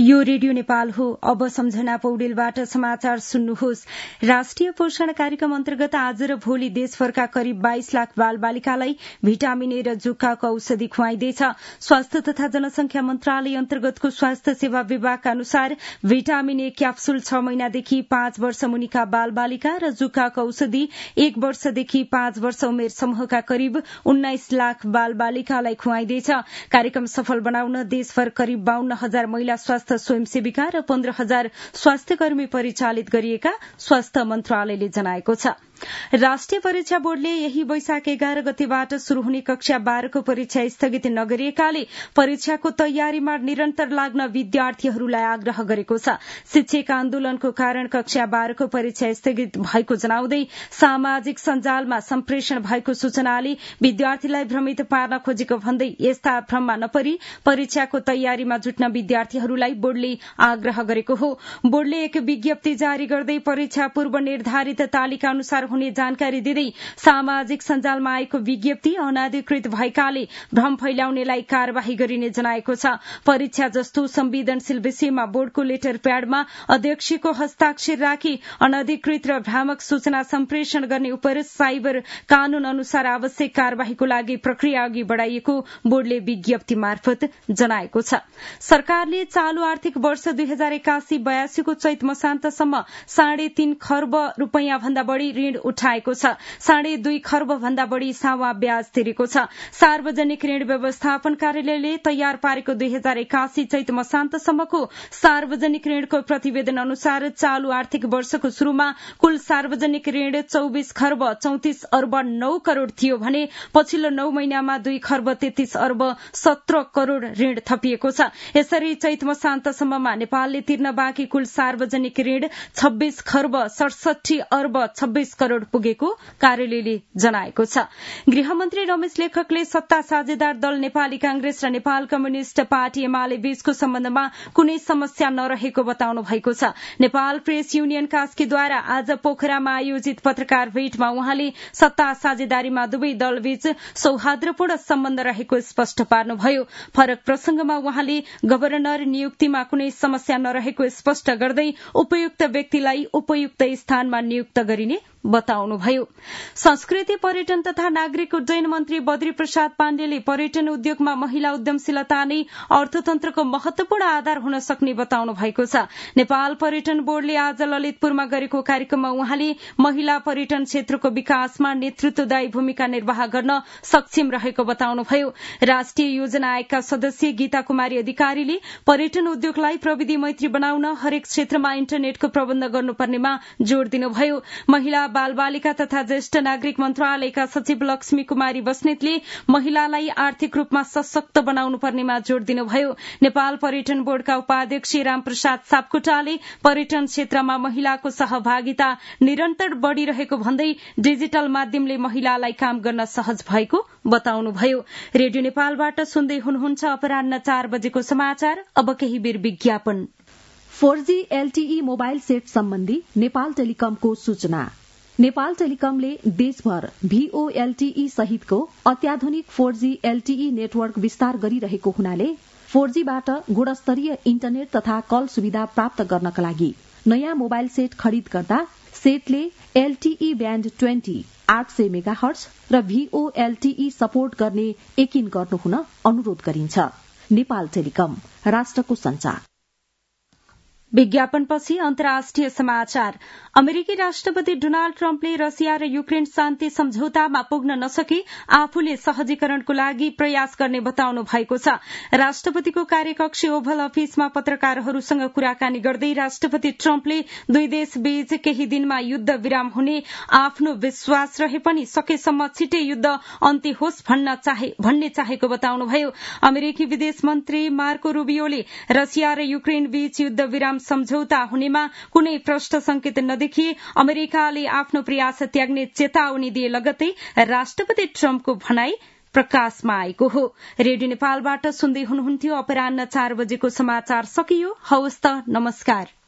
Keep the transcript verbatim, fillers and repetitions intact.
यो रेडियो नेपाल हो। अब सम्झना पौडेलबाट समाचार सुन्नुहोस्। राष्ट्रिय पोषण कार्यक्रम अन्तर्गत आज र भोलि देशभरका करिब बाइस लाख बाल बालिकालाई भिटामिन ए र जुकाको औषधि खुवाइँदैछ। स्वास्थ्य तथा जनसंख्या मन्त्रालय अन्तर्गतको स्वास्थ्य सेवा विभागका अनुसार भिटामिन ए क्याप्सूल छ महिनादेखि पाँच वर्ष मुनिका बाल बालिका र जुकाको औषधि एक वर्षदेखि पाँच वर्ष उमेर समूहका करिब उन्नाइस लाख बाल बालिकालाई खुवाइँदैछ। कार्यक्रम सफल बनाउन देशभर करिब बाहन्न हजार महिला स्वास्थ्य स्वयंसेविका र पन्ध्र हजार स्वास्थ्य कर्मी परिचालित गरिएका स्वास्थ्य मन्त्रालयले जनाएको छ। राष्ट्रिय परीक्षा बोर्डले यही वैशाख एघार गतेबाट शुरू हुने कक्षा बाह्रको परीक्षा स्थगित नगरिएकाले परीक्षाको तयारीमा निरन्तर लाग्न विद्यार्थीहरूलाई आग्रह गरेको छ। शिक्षक आन्दोलनको कारण कक्षा बाह्रको परीक्षा स्थगित भएको जनाउँदै सामाजिक सञ्जालमा सम्प्रेषण भएको सूचनाले विद्यार्थीलाई भ्रमित पार्न खोजेको भन्दै यस्ता भ्रममा नपरी परीक्षाको तयारीमा जुट्न विद्यार्थीहरूलाई बोर्डले आग्रह गरेको हो। बोर्डले एक विज्ञप्ति जारी गर्दै परीक्षा पूर्व निर्धारित तालिका अनुसार हुने जानकारी दिँदै सामाजिक सञ्जालमा आएको विज्ञप्ति अनाधिकृत भएकाले भ्रम फैलाउनेलाई कार्यवाही गरिने जनाएको छ। परीक्षा जस्तो संवेदनशील विषयमा बोर्डको लेटर प्याडमा अध्यक्षको हस्ताक्षर राखी अनधिकृत र भ्रामक सूचना सम्प्रेषण गर्ने उपर साइबर कानून अनुसार आवश्यक कार्यवाहीको लागि प्रक्रिया अघि बढ़ाइएको बोर्डले विज्ञप्ति मार्फत जनाएको छ। सरकारले चालू आर्थिक वर्ष दुई हजार एकासी बयासीको चैत मसान्तसम्म साढे तीन खर्ब रूपियाँ भन्दा बढ़ी ऋण उठाएको छ। साढे दुई खर्ब भन्दा बढ़ी सावा ब्याज तिरेको छ। सार्वजनिक ऋण व्यवस्थापन कार्यालयले तयार पारेको दुई हजार एकासी चैत मसान्तसम्मको सार्वजनिक ऋणको प्रतिवेदन अनुसार चालू आर्थिक वर्षको शुरूमा कुल सार्वजनिक ऋण चौबिस खर्ब चौतिस अर्ब नौ करोड़ थियो भने पछिल्लो नौ महिनामा दुई खर्ब तेत्तीस अर्ब सत्र करोड़ ऋण थपिएको छ। यसरी चैत मसान्तसम्ममा नेपालले तिर्न बाँकी कुल सार्वजनिक ऋण छब्बीस खर्ब सडसठी अर्ब छब्बीस करोड़ पुगेको कार्यालयले जनाएको छ। गृहमन्त्री रमेश लेखकले सत्ता साझेदार दल नेपाली कांग्रेस र नेपाल कम्युनिष्ट पार्टी एमाले बीचको सम्बन्धमा कुनै समस्या नरहेको बताउनु भएको छ। नेपाल प्रेस युनियन कास्कीद्वारा आज पोखरामा आयोजित पत्रकार भेटमा उहाँले सत्ता साझेदारीमा दुवै दलबीच सौहार्दपूर्ण सम्बन्ध रहेको स्पष्ट पार्नुभयो। फरक प्रसंगमा उहाँले गभर्नर नियुक्तिमा कुनै समस्या नरहेको स्पष्ट गर्दै उपयुक्त व्यक्तिलाई उपयुक्त स्थानमा नियुक्त गरिने बताउनुभयो। संस्कृति पर्यटन तथा नागरिक उड्डयन मन्त्री बद्री प्रसाद पाण्डेले पर्यटन उद्योगमा महिला उद्यमशीलता नै अर्थतन्त्रको महत्वपूर्ण आधार हुन सक्ने बताउनु भएको छ। नेपाल पर्यटन बोर्डले आज ललितपुरमा गरेको कार्यक्रममा उहाँले महिला पर्यटन क्षेत्रको विकासमा नेतृत्वदायी भूमिका निर्वाह गर्न सक्षम रहेको बताउनुभयो। राष्ट्रिय योजना आयोगका सदस्य गीता कुमारी अधिकारीले पर्यटन उद्योगलाई प्रविधि मैत्री बनाउन हरेक क्षेत्रमा इन्टरनेटको प्रबन्ध गर्नुपर्नेमा जोड़ दिनुभयो। महिला बाल बालिका तथा ज्येष्ठ नागरिक मन्त्रालयका सचिव लक्ष्मी कुमारी बस्नेतले महिलालाई आर्थिक रूपमा सशक्त बनाउनु पर्नेमा जोड़ दिनुभयो। नेपाल पर्यटन बोर्डका उपाध्यक्ष रामप्रसाद सापकोटाले पर्यटन क्षेत्रमा महिलाको सहभागिता निरन्तर बढ़िरहेको भन्दै डिजिटल माध्यमले महिलालाई काम गर्न सहज भएको बताउनुभयो। रेडियो नेपालबाट सुन्दै हुनुहुन्छ अपराह्न चार बजेको समाचार। अब केही बेर विज्ञापन। Four G LTE mobile set सम्बन्धी नेपाल टेलिकमको सूचना। नेपाल टेलिकमले देशभर भीओएलटीई सहितको अत्याधुनिक फोर जी एलटीई नेटवर्क विस्तार गरिरहेको हुनाले फोर जीबाट गुणस्तरीय इन्टरनेट तथा कल सुविधा प्राप्त गर्नका लागि नयाँ मोबाइल सेट खरिद गर्दा सेटले एलटीई ब्याण्ड ट्वेन्टी आठ सय मेगाहर्ज र भीओएलटीई सपोर्ट गर्ने यकिन गर्नुहुन अनुरोध गरिन्छ। नेपाल टेलिकम, राष्ट्रको संचार। विज्ञापनपछि अन्तर्राष्ट्रिय समाचार। अमेरिकी राष्ट्रपति डोनाल्ड ट्रम्पले रसिया र युक्रेन शान्ति सम्झौतामा पुग्न नसके आफूले सहजीकरणको लागि प्रयास गर्ने बताउनु भएको छ। राष्ट्रपतिको कार्यकक्ष ओभल अफिसमा पत्रकारहरूसँग कुराकानी गर्दै राष्ट्रपति ट्रम्पले दुई देश बीच केही दिनमा युद्ध विराम हुने आफ्नो विश्वास रहे पनि सकेसम्म छिटै युद्ध अन्त्य होस् भन्ने चाहेको बताउनुभयो। अमेरिकी विदेश मन्त्री मार्को रूबियोले रसिया र युक्रेन बीच युद्ध विराम सम्झौता हुनेमा कुनै प्रष्ट संकेत नदेखिए अमेरिकाले आफ्नो प्रयास त्याग्ने चेतावनी दिए लगत्तै राष्ट्रपति ट्रम्पको भनाई प्रकाशमा आएको हो। रेडियो नेपालबाट सुन्दै हुनुहुन्थ्यो। अपराह्न चार बजेको समाचार सकियो। हवस् त, नमस्कार।